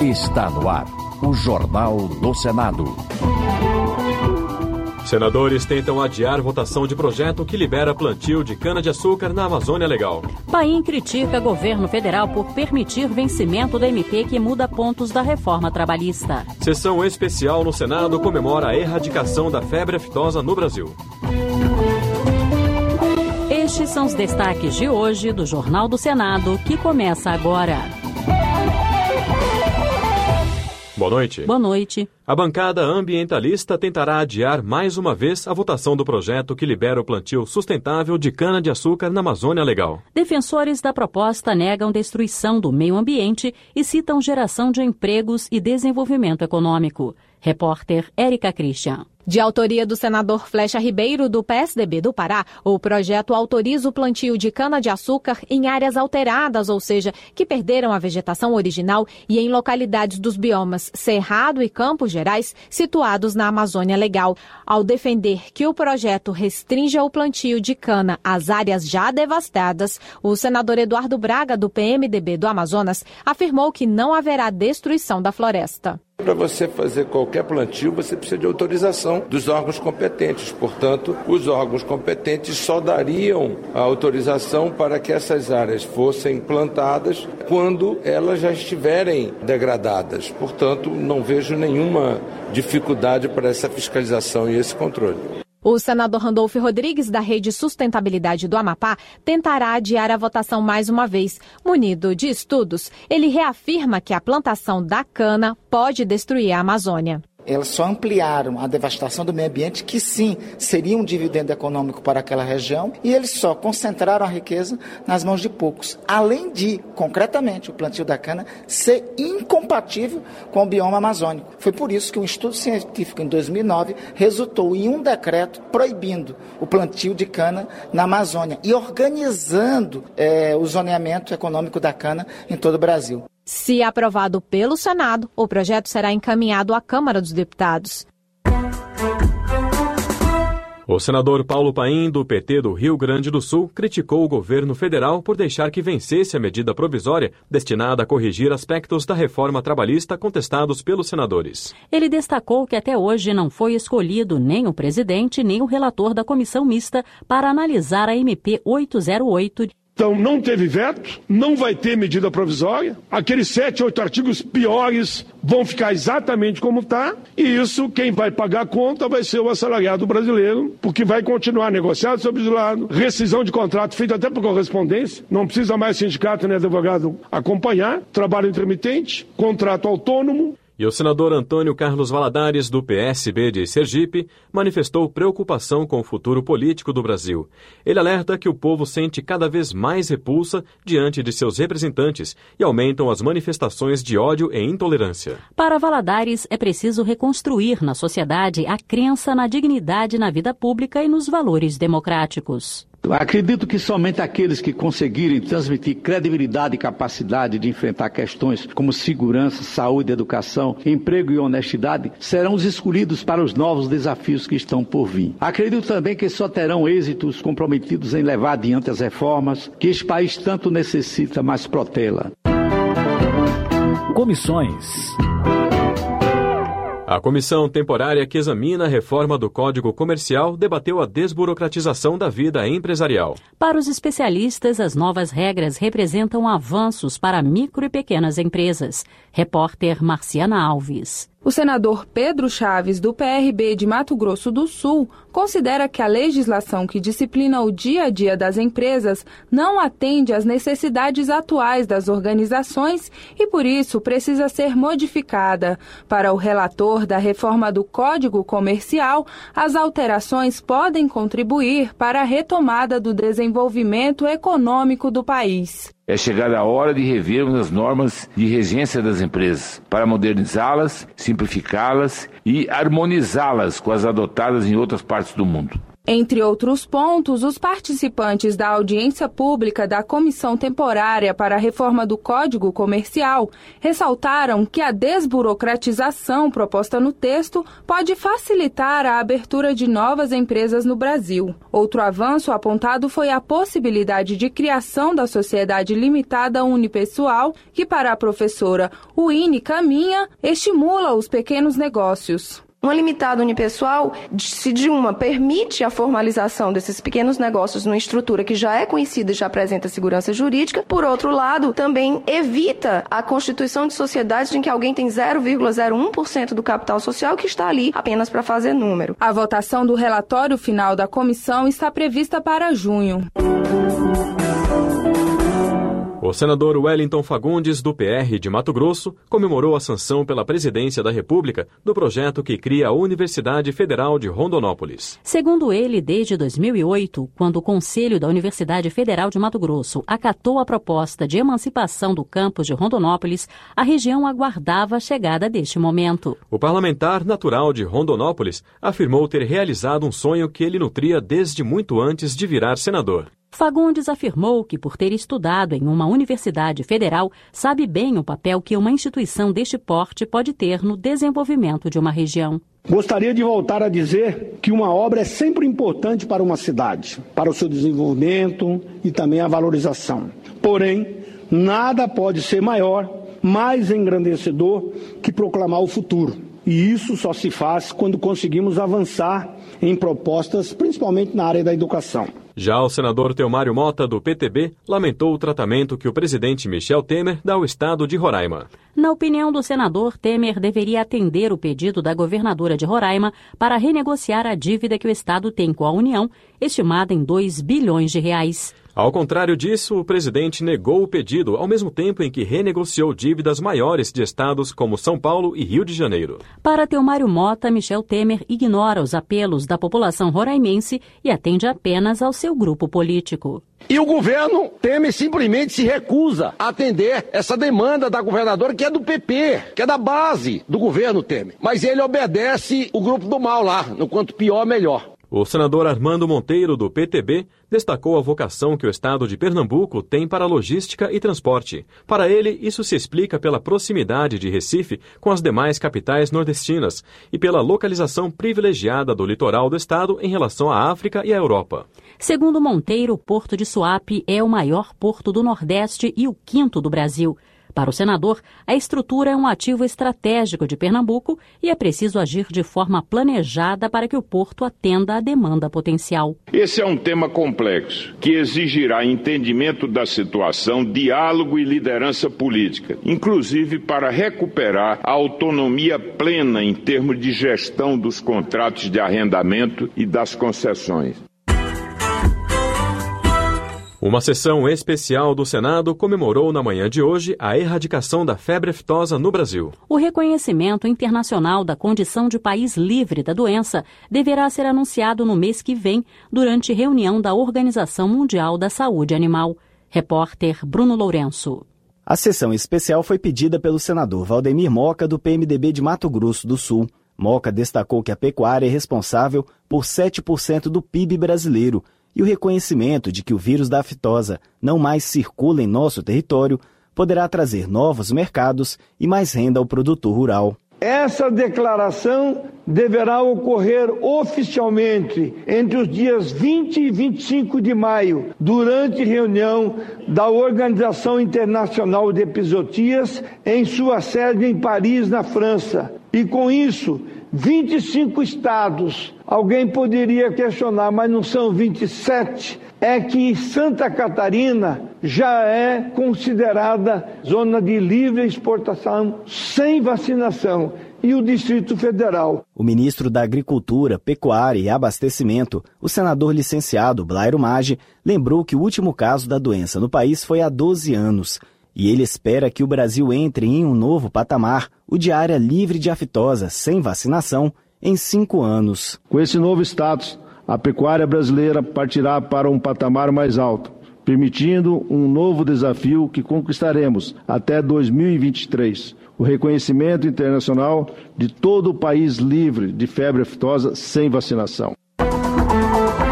Está no ar o Jornal do Senado. Senadores tentam adiar votação de projeto que libera plantio de cana-de-açúcar na Amazônia Legal. Paim critica governo federal por permitir vencimento da MP que muda pontos da reforma trabalhista. Sessão especial no Senado comemora a erradicação da febre aftosa no Brasil. Estes são os destaques de hoje do Jornal do Senado, que começa agora. Boa noite. Boa noite. A bancada ambientalista tentará adiar mais uma vez a votação do projeto que libera o plantio sustentável de cana-de-açúcar na Amazônia Legal. Defensores da proposta negam destruição do meio ambiente e citam geração de empregos e desenvolvimento econômico. Repórter Érica Christian. De autoria do senador Flecha Ribeiro, do PSDB do Pará, o projeto autoriza o plantio de cana-de-açúcar em áreas alteradas, ou seja, que perderam a vegetação original, e em localidades dos biomas Cerrado e Campos Gerais, situados na Amazônia Legal. Ao defender que o projeto restrinja o plantio de cana às áreas já devastadas, o senador Eduardo Braga, do PMDB do Amazonas, afirmou que não haverá destruição da floresta. Para você fazer qualquer plantio, você precisa de autorização dos órgãos competentes. Portanto, os órgãos competentes só dariam a autorização para que essas áreas fossem plantadas quando elas já estiverem degradadas. Portanto, não vejo nenhuma dificuldade para essa fiscalização e esse controle. O senador Randolfo Rodrigues, da Rede Sustentabilidade do Amapá, tentará adiar a votação mais uma vez. Munido de estudos, ele reafirma que a plantação da cana pode destruir a Amazônia. Elas só ampliaram a devastação do meio ambiente, que sim, seria um dividendo econômico para aquela região, e eles só concentraram a riqueza nas mãos de poucos. Além de, concretamente, o plantio da cana ser incompatível com o bioma amazônico. Foi por isso que um estudo científico em 2009 resultou em um decreto proibindo o plantio de cana na Amazônia e organizando o zoneamento econômico da cana em todo o Brasil. Se aprovado pelo Senado, o projeto será encaminhado à Câmara dos Deputados. O senador Paulo Paim, do PT do Rio Grande do Sul, criticou o governo federal por deixar que vencesse a medida provisória destinada a corrigir aspectos da reforma trabalhista contestados pelos senadores. Ele destacou que até hoje não foi escolhido nem o presidente nem o relator da comissão mista para analisar a MP 808. Então, não teve veto, não vai ter medida provisória, aqueles 7, 8 artigos piores vão ficar exatamente como está, e isso, quem vai pagar a conta vai ser o assalariado brasileiro, porque vai continuar negociado sobre o lado, rescisão de contrato feita até por correspondência, não precisa mais sindicato nem advogado acompanhar, trabalho intermitente, contrato autônomo. E o senador Antônio Carlos Valadares, do PSB de Sergipe, manifestou preocupação com o futuro político do Brasil. Ele alerta que o povo sente cada vez mais repulsa diante de seus representantes e aumentam as manifestações de ódio e intolerância. Para Valadares, é preciso reconstruir na sociedade a crença na dignidade na vida pública e nos valores democráticos. Acredito que somente aqueles que conseguirem transmitir credibilidade e capacidade de enfrentar questões como segurança, saúde, educação, emprego e honestidade serão os escolhidos para os novos desafios que estão por vir. Acredito também que só terão êxitos comprometidos em levar adiante as reformas que este país tanto necessita, mas protela. Comissões. A comissão temporária que examina a reforma do Código Comercial debateu a desburocratização da vida empresarial. Para os especialistas, as novas regras representam avanços para micro e pequenas empresas. Repórter Marciana Alves. O senador Pedro Chaves, do PRB de Mato Grosso do Sul, considera que a legislação que disciplina o dia a dia das empresas não atende às necessidades atuais das organizações e, por isso, precisa ser modificada. Para o relator da reforma do Código Comercial, as alterações podem contribuir para a retomada do desenvolvimento econômico do país. É chegada a hora de revermos as normas de regência das empresas, para modernizá-las, simplificá-las e harmonizá-las com as adotadas em outras partes do mundo. Entre outros pontos, os participantes da audiência pública da Comissão Temporária para a Reforma do Código Comercial ressaltaram que a desburocratização proposta no texto pode facilitar a abertura de novas empresas no Brasil. Outro avanço apontado foi a possibilidade de criação da sociedade limitada unipessoal, que para a professora Uine Caminha estimula os pequenos negócios. Uma limitada unipessoal, se de uma permite a formalização desses pequenos negócios numa estrutura que já é conhecida e já apresenta segurança jurídica, por outro lado, também evita a constituição de sociedades em que alguém tem 0,01% do capital social que está ali apenas para fazer número. A votação do relatório final da comissão está prevista para junho. O senador Wellington Fagundes, do PR de Mato Grosso, comemorou a sanção pela Presidência da República do projeto que cria a Universidade Federal de Rondonópolis. Segundo ele, desde 2008, quando o Conselho da Universidade Federal de Mato Grosso acatou a proposta de emancipação do campus de Rondonópolis, a região aguardava a chegada deste momento. O parlamentar natural de Rondonópolis afirmou ter realizado um sonho que ele nutria desde muito antes de virar senador. Fagundes afirmou que, por ter estudado em uma universidade federal, sabe bem o papel que uma instituição deste porte pode ter no desenvolvimento de uma região. Gostaria de voltar a dizer que uma obra é sempre importante para uma cidade, para o seu desenvolvimento e também a valorização. Porém, nada pode ser maior, mais engrandecedor que proclamar o futuro. E isso só se faz quando conseguimos avançar em propostas, principalmente na área da educação. Já o senador Teomário Mota, do PTB, lamentou o tratamento que o presidente Michel Temer dá ao estado de Roraima. Na opinião do senador, Temer deveria atender o pedido da governadora de Roraima para renegociar a dívida que o estado tem com a União, estimada em 2 bilhões de reais. Ao contrário disso, o presidente negou o pedido ao mesmo tempo em que renegociou dívidas maiores de estados como São Paulo e Rio de Janeiro. Para Teomário Mota, Michel Temer ignora os apelos da população roraimense e atende apenas ao seu grupo político. E o governo Temer simplesmente se recusa a atender essa demanda da governadora, que é do PP, que é da base do governo Temer. Mas ele obedece o grupo do mal lá, no quanto pior, melhor. O senador Armando Monteiro, do PTB, destacou a vocação que o estado de Pernambuco tem para logística e transporte. Para ele, isso se explica pela proximidade de Recife com as demais capitais nordestinas e pela localização privilegiada do litoral do estado em relação à África e à Europa. Segundo Monteiro, o Porto de Suape é o maior porto do Nordeste e o 5º do Brasil. Para o senador, a estrutura é um ativo estratégico de Pernambuco e é preciso agir de forma planejada para que o porto atenda à demanda potencial. Esse é um tema complexo, que exigirá entendimento da situação, diálogo e liderança política, inclusive para recuperar a autonomia plena em termos de gestão dos contratos de arrendamento e das concessões. Uma sessão especial do Senado comemorou na manhã de hoje a erradicação da febre aftosa no Brasil. O reconhecimento internacional da condição de país livre da doença deverá ser anunciado no mês que vem, durante reunião da Organização Mundial da Saúde Animal. Repórter Bruno Lourenço. A sessão especial foi pedida pelo senador Valdemir Moca, do PMDB de Mato Grosso do Sul. Moca destacou que a pecuária é responsável por 7% do PIB brasileiro, e o reconhecimento de que o vírus da aftosa não mais circula em nosso território poderá trazer novos mercados e mais renda ao produtor rural. Essa declaração deverá ocorrer oficialmente entre os dias 20 e 25 de maio, durante reunião da Organização Internacional de Epizootias, em sua sede em Paris, na França. E com isso, 25 estados, alguém poderia questionar, mas não são 27, é que Santa Catarina já é considerada zona de livre exportação sem vacinação, e o Distrito Federal. O ministro da Agricultura, Pecuária e Abastecimento, o senador licenciado Blairo Maggi, lembrou que o último caso da doença no país foi há 12 anos. E ele espera que o Brasil entre em um novo patamar, o de área livre de aftosa sem vacinação, em 5 anos. Com esse novo status, a pecuária brasileira partirá para um patamar mais alto, permitindo um novo desafio que conquistaremos até 2023. O reconhecimento internacional de todo o país livre de febre aftosa sem vacinação.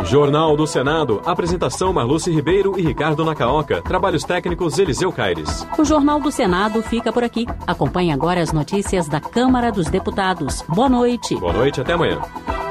Jornal do Senado. Apresentação Marluce Ribeiro e Ricardo Nacaoca. Trabalhos técnicos Eliseu Caires. O Jornal do Senado fica por aqui. Acompanhe agora as notícias da Câmara dos Deputados. Boa noite. Boa noite, até amanhã.